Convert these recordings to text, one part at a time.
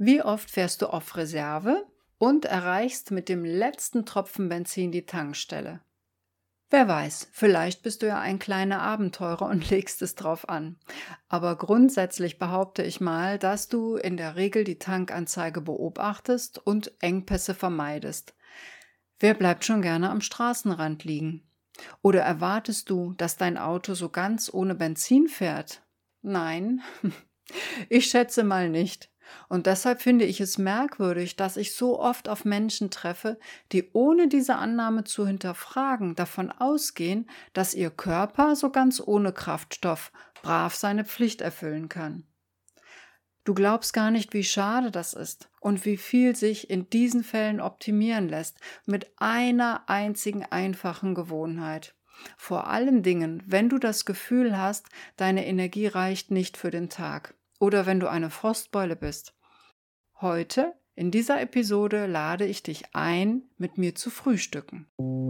Wie oft fährst du auf Reserve und erreichst mit dem letzten Tropfen Benzin die Tankstelle? Wer weiß, vielleicht bist du ja ein kleiner Abenteurer und legst es drauf an. Aber grundsätzlich behaupte ich mal, dass du in der Regel die Tankanzeige beobachtest und Engpässe vermeidest. Wer bleibt schon gerne am Straßenrand liegen? Oder erwartest du, dass dein Auto so ganz ohne Benzin fährt? Nein, ich schätze mal nicht. Und deshalb finde ich es merkwürdig, dass ich so oft auf Menschen treffe, die ohne diese Annahme zu hinterfragen davon ausgehen, dass ihr Körper so ganz ohne Kraftstoff brav seine Pflicht erfüllen kann. Du glaubst gar nicht, wie schade das ist und wie viel sich in diesen Fällen optimieren lässt mit einer einzigen einfachen Gewohnheit. Vor allen Dingen, wenn du das Gefühl hast, deine Energie reicht nicht für den Tag oder wenn du eine Frostbeule bist. Heute, in dieser Episode, lade ich dich ein, mit mir zu frühstücken.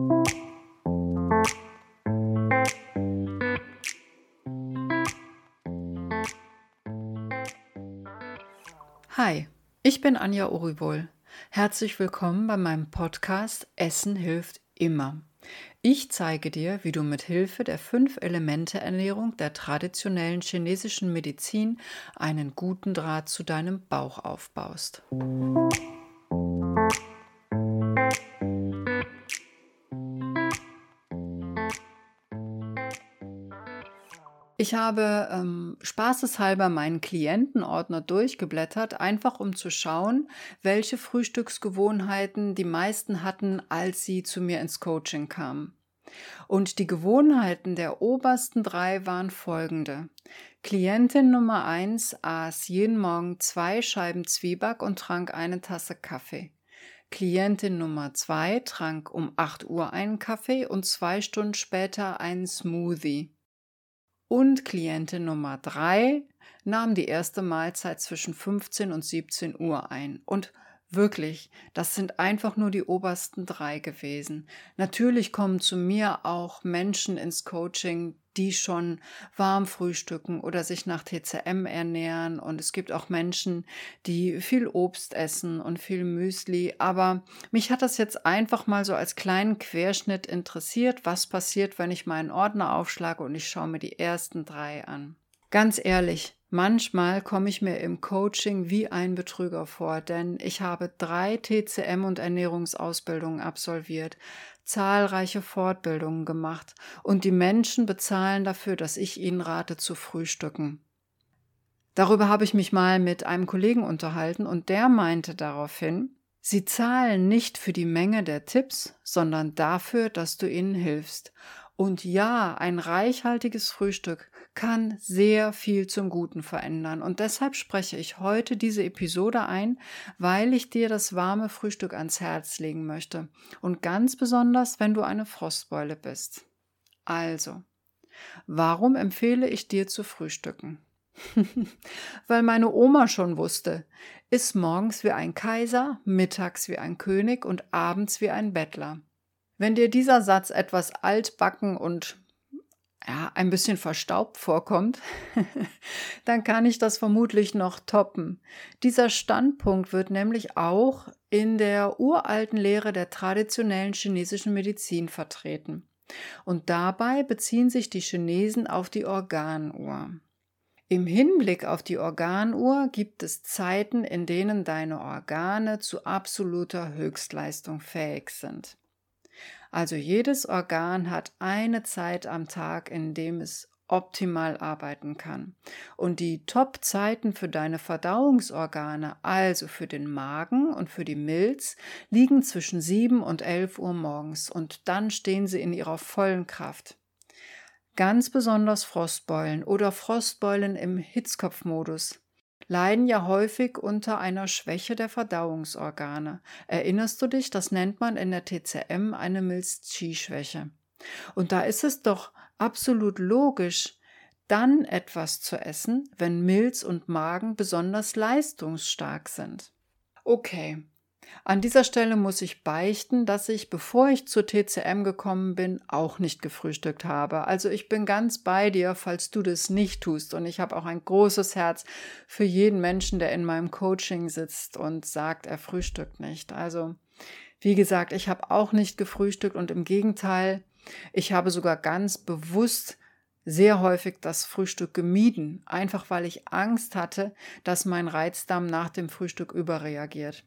Hi, ich bin Anja Oribol. Herzlich willkommen bei meinem Podcast Essen hilft immer. Ich zeige dir, wie du mit Hilfe der 5-Elemente-Ernährung der traditionellen chinesischen Medizin einen guten Draht zu deinem Bauch aufbaust. Ich habe spaßeshalber meinen Klientenordner durchgeblättert, einfach um zu schauen, welche Frühstücksgewohnheiten die meisten hatten, als sie zu mir ins Coaching kamen. Und die Gewohnheiten der obersten 3 waren folgende. Klientin Nummer 1 aß jeden Morgen 2 Scheiben Zwieback und trank eine Tasse Kaffee. Klientin Nummer 2 trank um 8 Uhr einen Kaffee und 2 Stunden später einen Smoothie. Und Klientin Nummer 3 nahm die erste Mahlzeit zwischen 15 und 17 Uhr ein. Und wirklich, das sind einfach nur die obersten 3 gewesen. Natürlich kommen zu mir auch Menschen ins Coaching, die schon warm frühstücken oder sich nach TCM ernähren. Und es gibt auch Menschen, die viel Obst essen und viel Müsli. Aber mich hat das jetzt einfach mal so als kleinen Querschnitt interessiert, was passiert, wenn ich meinen Ordner aufschlage und ich schaue mir die ersten 3 an. Ganz ehrlich, manchmal komme ich mir im Coaching wie ein Betrüger vor, denn ich habe 3 TCM- und Ernährungsausbildungen absolviert, zahlreiche Fortbildungen gemacht und die Menschen bezahlen dafür, dass ich ihnen rate zu frühstücken. Darüber habe ich mich mal mit einem Kollegen unterhalten und der meinte daraufhin, sie zahlen nicht für die Menge der Tipps, sondern dafür, dass du ihnen hilfst. Und ja, ein reichhaltiges Frühstück kann sehr viel zum Guten verändern. Und deshalb spreche ich heute diese Episode ein, weil ich dir das warme Frühstück ans Herz legen möchte. Und ganz besonders, wenn du eine Frostbeule bist. Also, warum empfehle ich dir zu frühstücken? Weil meine Oma schon wusste, iss morgens wie ein Kaiser, mittags wie ein König und abends wie ein Bettler. Wenn dir dieser Satz etwas altbacken und ein bisschen verstaubt vorkommt, dann kann ich das vermutlich noch toppen. Dieser Standpunkt wird nämlich auch in der uralten Lehre der traditionellen chinesischen Medizin vertreten. Und dabei beziehen sich die Chinesen auf die Organuhr. Im Hinblick auf die Organuhr gibt es Zeiten, in denen deine Organe zu absoluter Höchstleistung fähig sind. Also jedes Organ hat eine Zeit am Tag, in dem es optimal arbeiten kann. Und die Top-Zeiten für deine Verdauungsorgane, also für den Magen und für die Milz, liegen zwischen 7 und 11 Uhr morgens und dann stehen sie in ihrer vollen Kraft. Ganz besonders Frostbeulen oder Frostbeulen im Hitzkopfmodus leiden ja häufig unter einer Schwäche der Verdauungsorgane. Erinnerst du dich, das nennt man in der TCM eine Milz-Qi-Schwäche. Und da ist es doch absolut logisch, dann etwas zu essen, wenn Milz und Magen besonders leistungsstark sind. Okay, An dieser Stelle muss ich beichten, dass ich, bevor ich zur TCM gekommen bin, auch nicht gefrühstückt habe. Also ich bin ganz bei dir, falls du das nicht tust. Und ich habe auch ein großes Herz für jeden Menschen, der in meinem Coaching sitzt und sagt, er frühstückt nicht. Also wie gesagt, ich habe auch nicht gefrühstückt und im Gegenteil, ich habe sogar ganz bewusst sehr häufig das Frühstück gemieden, einfach weil ich Angst hatte, dass mein Reizdarm nach dem Frühstück überreagiert.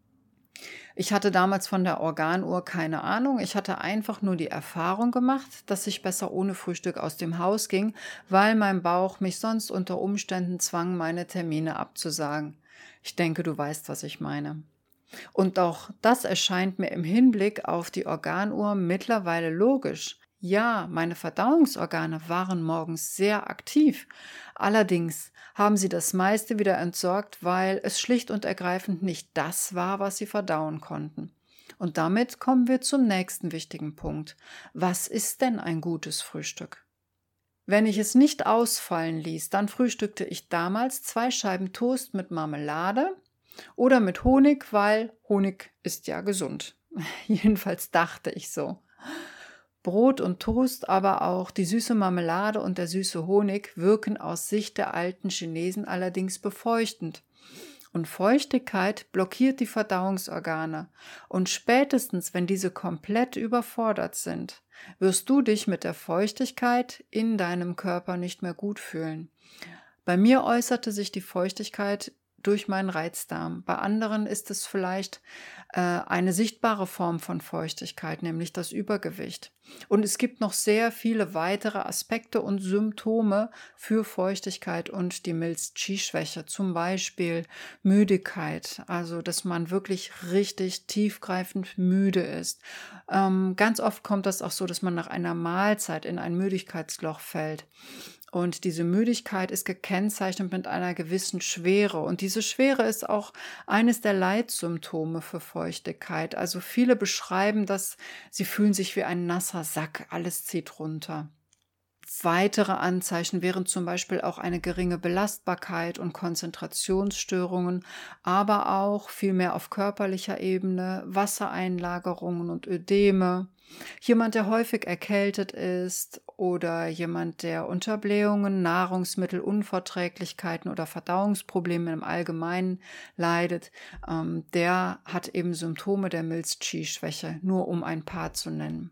Ich hatte damals von der Organuhr keine Ahnung. Ich hatte einfach nur die Erfahrung gemacht, dass ich besser ohne Frühstück aus dem Haus ging, weil mein Bauch mich sonst unter Umständen zwang, meine Termine abzusagen. Ich denke, du weißt, was ich meine. Und auch das erscheint mir im Hinblick auf die Organuhr mittlerweile logisch. Ja, meine Verdauungsorgane waren morgens sehr aktiv. Allerdings haben sie das meiste wieder entsorgt, weil es schlicht und ergreifend nicht das war, was sie verdauen konnten. Und damit kommen wir zum nächsten wichtigen Punkt. Was ist denn ein gutes Frühstück? Wenn ich es nicht ausfallen ließ, dann frühstückte ich damals 2 Scheiben Toast mit Marmelade oder mit Honig, weil Honig ist ja gesund. Jedenfalls dachte ich so. Brot und Toast, aber auch die süße Marmelade und der süße Honig wirken aus Sicht der alten Chinesen allerdings befeuchtend. Und Feuchtigkeit blockiert die Verdauungsorgane. Und spätestens, wenn diese komplett überfordert sind, wirst du dich mit der Feuchtigkeit in deinem Körper nicht mehr gut fühlen. Bei mir äußerte sich die Feuchtigkeit durch meinen Reizdarm. Bei anderen ist es vielleicht eine sichtbare Form von Feuchtigkeit, nämlich das Übergewicht. Und es gibt noch sehr viele weitere Aspekte und Symptome für Feuchtigkeit und die Milz-Qi-Schwäche, zum Beispiel Müdigkeit, also dass man wirklich richtig tiefgreifend müde ist. Ganz oft kommt das auch so, dass man nach einer Mahlzeit in ein Müdigkeitsloch fällt. Und diese Müdigkeit ist gekennzeichnet mit einer gewissen Schwere. Und diese Schwere ist auch eines der Leitsymptome für Feuchtigkeit. Also viele beschreiben das, sie fühlen sich wie ein nasser Sack, alles zieht runter. Weitere Anzeichen wären zum Beispiel auch eine geringe Belastbarkeit und Konzentrationsstörungen, aber auch vielmehr auf körperlicher Ebene, Wassereinlagerungen und Ödeme. Jemand, der häufig erkältet ist oder jemand, der unter Blähungen, Nahrungsmittelunverträglichkeiten oder Verdauungsproblemen im Allgemeinen leidet, der hat eben Symptome der Milz-Qi-Schwäche, nur um ein paar zu nennen.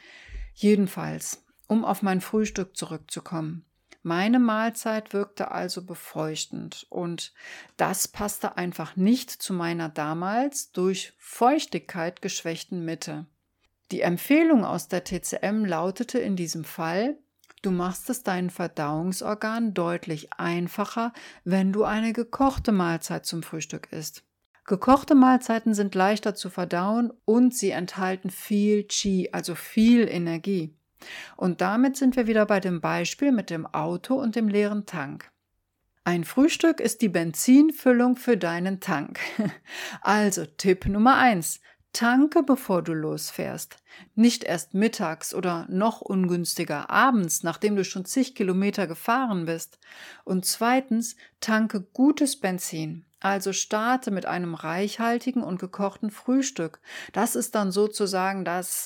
Jedenfalls, um auf mein Frühstück zurückzukommen. Meine Mahlzeit wirkte also befeuchtend und das passte einfach nicht zu meiner damals durch Feuchtigkeit geschwächten Mitte. Die Empfehlung aus der TCM lautete in diesem Fall: Du machst es deinen Verdauungsorganen deutlich einfacher, wenn du eine gekochte Mahlzeit zum Frühstück isst. Gekochte Mahlzeiten sind leichter zu verdauen und sie enthalten viel Qi, also viel Energie. Und damit sind wir wieder bei dem Beispiel mit dem Auto und dem leeren Tank. Ein Frühstück ist die Benzinfüllung für deinen Tank. Also Tipp Nummer 1. Tanke, bevor du losfährst. Nicht erst mittags oder noch ungünstiger abends, nachdem du schon zig Kilometer gefahren bist. Und zweitens, tanke gutes Benzin. Also starte mit einem reichhaltigen und gekochten Frühstück. Das ist dann sozusagen das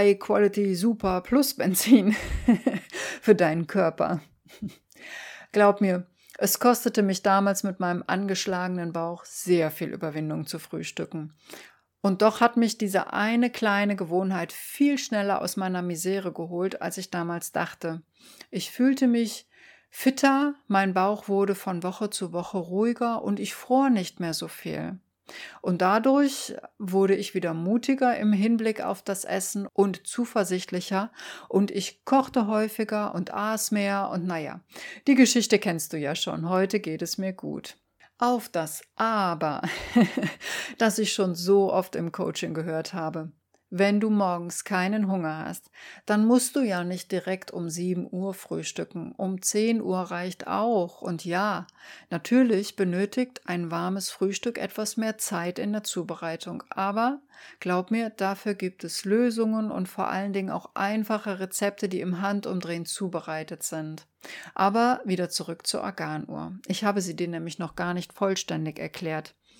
High-Quality-Super-Plus-Benzin für deinen Körper. Glaub mir, es kostete mich damals mit meinem angeschlagenen Bauch sehr viel Überwindung zu frühstücken. Und doch hat mich diese eine kleine Gewohnheit viel schneller aus meiner Misere geholt, als ich damals dachte. Ich fühlte mich fitter, mein Bauch wurde von Woche zu Woche ruhiger und ich fror nicht mehr so viel. Und dadurch wurde ich wieder mutiger im Hinblick auf das Essen und zuversichtlicher und ich kochte häufiger und aß mehr und naja, die Geschichte kennst du ja schon, heute geht es mir gut. Auf das Aber, das ich schon so oft im Coaching gehört habe. Wenn du morgens keinen Hunger hast, dann musst du ja nicht direkt um 7 Uhr frühstücken. Um 10 Uhr reicht auch. Und ja, natürlich benötigt ein warmes Frühstück etwas mehr Zeit in der Zubereitung. Aber glaub mir, dafür gibt es Lösungen und vor allen Dingen auch einfache Rezepte, die im Handumdrehen zubereitet sind. Aber wieder zurück zur Organuhr. Ich habe sie dir nämlich noch gar nicht vollständig erklärt.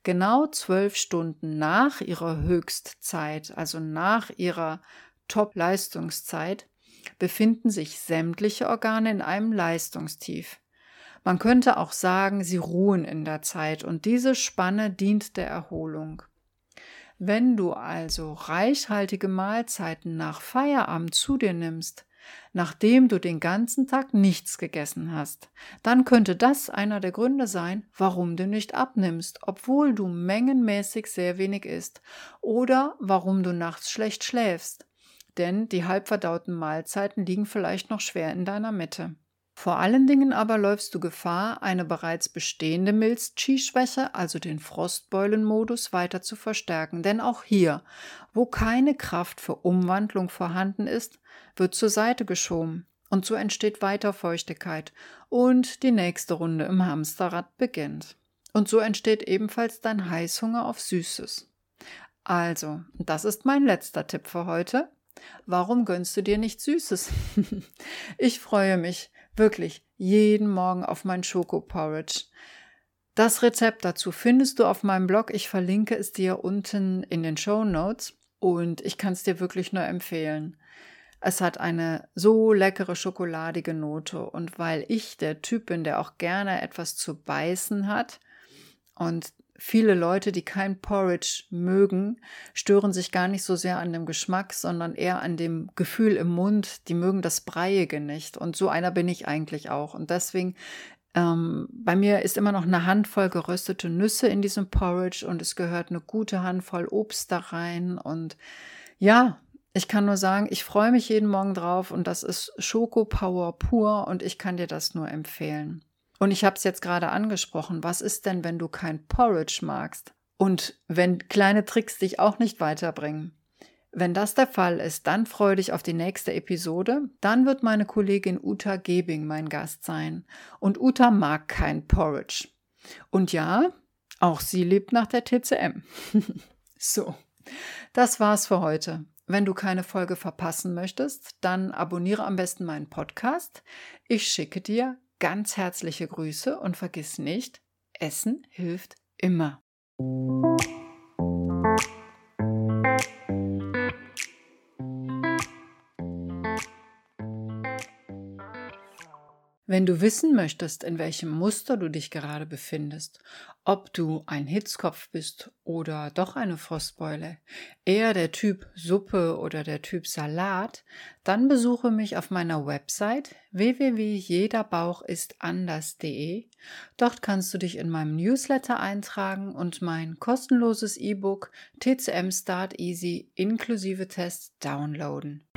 Genau 12 Stunden nach ihrer Höchstzeit, also nach ihrer Top-Leistungszeit, befinden sich sämtliche Organe in einem Leistungstief. Man könnte auch sagen, sie ruhen in der Zeit und diese Spanne dient der Erholung. Wenn du also reichhaltige Mahlzeiten nach Feierabend zu dir nimmst, nachdem du den ganzen Tag nichts gegessen hast, dann könnte das einer der Gründe sein, warum du nicht abnimmst, obwohl du mengenmäßig sehr wenig isst, oder warum du nachts schlecht schläfst, denn die halbverdauten Mahlzeiten liegen vielleicht noch schwer in deiner Mitte. Vor allen Dingen aber läufst du Gefahr, eine bereits bestehende Milz-Qi-Schwäche, also den Frostbeulenmodus, weiter zu verstärken. Denn auch hier, wo keine Kraft für Umwandlung vorhanden ist, wird zur Seite geschoben. Und so entsteht weiter Feuchtigkeit und die nächste Runde im Hamsterrad beginnt. Und so entsteht ebenfalls dein Heißhunger auf Süßes. Also, das ist mein letzter Tipp für heute. Warum gönnst du dir nicht Süßes? Ich freue mich wirklich jeden Morgen auf mein Schokoporridge. Das Rezept dazu findest du auf meinem Blog. Ich verlinke es dir unten in den Shownotes und ich kann es dir wirklich nur empfehlen. Es hat eine so leckere schokoladige Note und weil ich der Typ bin, der auch gerne etwas zu beißen hat und viele Leute, die kein Porridge mögen, stören sich gar nicht so sehr an dem Geschmack, sondern eher an dem Gefühl im Mund. Die mögen das Breiige nicht. Und so einer bin ich eigentlich auch. Und deswegen, bei mir ist immer noch eine Handvoll geröstete Nüsse in diesem Porridge und es gehört eine gute Handvoll Obst da rein. Und ja, ich kann nur sagen, ich freue mich jeden Morgen drauf und das ist Schokopower pur und ich kann dir das nur empfehlen. Und ich habe es jetzt gerade angesprochen, was ist denn, wenn du kein Porridge magst? Und wenn kleine Tricks dich auch nicht weiterbringen? Wenn das der Fall ist, dann freue dich auf die nächste Episode. Dann wird meine Kollegin Uta Gebing mein Gast sein. Und Uta mag kein Porridge. Und ja, auch sie lebt nach der TCM. So, das war's für heute. Wenn du keine Folge verpassen möchtest, dann abonniere am besten meinen Podcast. Ich schicke dir ganz herzliche Grüße und vergiss nicht, Essen hilft immer. Wenn du wissen möchtest, in welchem Muster du dich gerade befindest, ob du ein Hitzkopf bist oder doch eine Frostbeule, eher der Typ Suppe oder der Typ Salat, dann besuche mich auf meiner Website www.jederbauchistanders.de. Dort kannst du dich in meinem Newsletter eintragen und mein kostenloses E-Book TCM Start Easy inklusive Test downloaden.